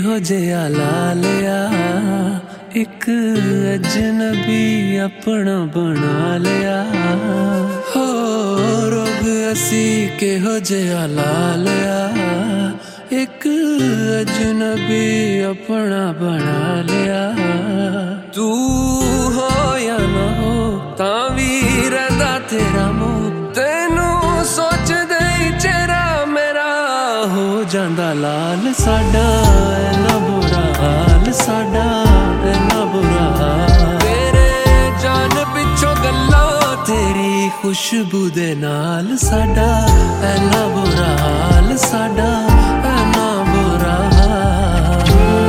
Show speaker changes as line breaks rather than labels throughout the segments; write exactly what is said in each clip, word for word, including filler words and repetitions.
ਕਿਹੋ ਜਿਹਾ ਲਾ ਲਿਆ, ਇੱਕ ਅਜਨਬੀ ਆਪਣਾ ਬਣਾ ਲਿਆ। ਹੋ ਰੋਗ ਅਸੀਂ ਕਿਹੋ ਜਿਹਾ ਲਾ ਲਿਆ, ਇੱਕ ਅਜਨਬੀ ਆਪਣਾ ਬਣਾ ਲਿਆ। ਤੂੰ ਹੋ ਜਾਂ ਨਾ ਹੋ ਤਾਂ ਵੀ ਰਹਿੰਦਾ ਤੇਰਾ ਮੂੰਹ, ਤੈਨੂੰ ਸੋਚਦੇ ਹੀ ਚਿਹਰਾ ਮੇਰਾ ਹੋ ਜਾਂਦਾ ਲਾਲ। ਸਾਡਾ ਇੰਨਾ ਬੁਰਾ ਹਾਲ, ਸਾਡਾ ਇੰਨਾ ਬੁਰਾ ਹਾਲ, ਤੇਰੇ ਜਾਨ ਪਿੱਛੋਂ ਗੱਲਾਂ ਤੇਰੀ ਖੁਸ਼ਬੂ ਦੇ ਨਾਲ। ਸਾਡਾ ਇੰਨਾ ਬੁਰਾ ਹਾਲ, ਸਾਡਾ ਇੰਨਾ ਬੁਰਾ ਹਾਲ।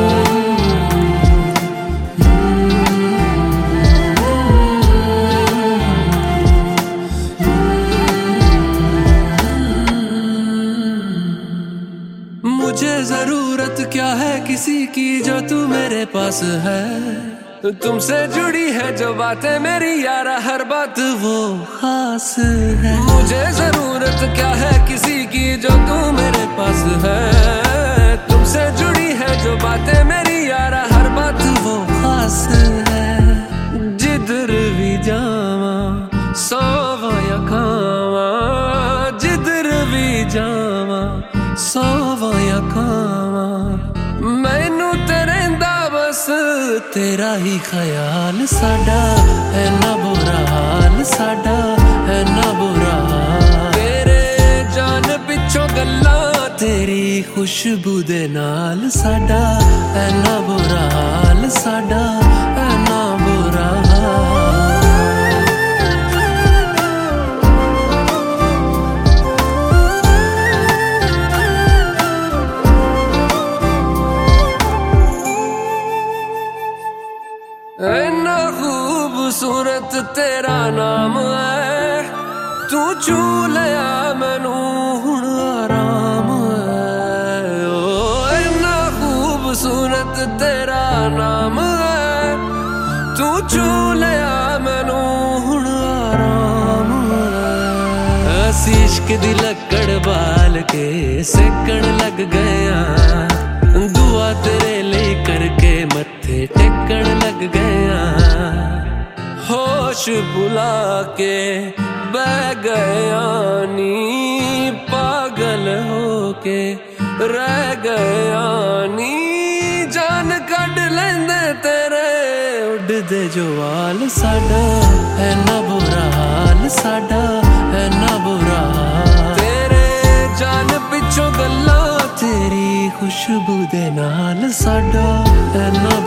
मुझे जरूरत क्या है किसी की जो तू मेरे पास है, तुमसे जुड़ी है जो बातें मेरी यारा हर बात वो खास है। मुझे जरूरत क्या है किसी की जो तू मेरे पास है, तुमसे जुड़ी है जो बातें मेरी यारा हर बात वो खास है। जिधर भी जावा सोवा या खावा, जिधर भी जावा सोवा या खावा, मैनू ते रहिंदा बस तेरा ही ख्याल। साडा ऐना बुरा हाल, साडा ऐना बुरा हाल, तेरे जान पिछों गल्लां तेरी खुशबू दे नाल। साडा ऐना बुरा हाल, साडा ऐना बुरा हाल। इन्ना खूबसूरत तेरा नाम है, तू छू लिया मैनू हुण आराम है। ओ इन्ना खूबसूरत तेरा नाम है, तू छू लिया मैनू हुण आराम है। असी इश्क दी लकड़ बाल के सेकण लग गया, दुआ तेरे लिए करके मत्थे टेकण लग गया। होश बुला के बह गया नी, पागल होके रह गया नी। जान कढ लेंदे तेरे उड़दे जो वाल, साडा ऐना बुरा हाल, साडा ऐना बुरा हाल, तेरे जान पिछों गल्लां तेरी खुशबू दे नाल। साडा ऐना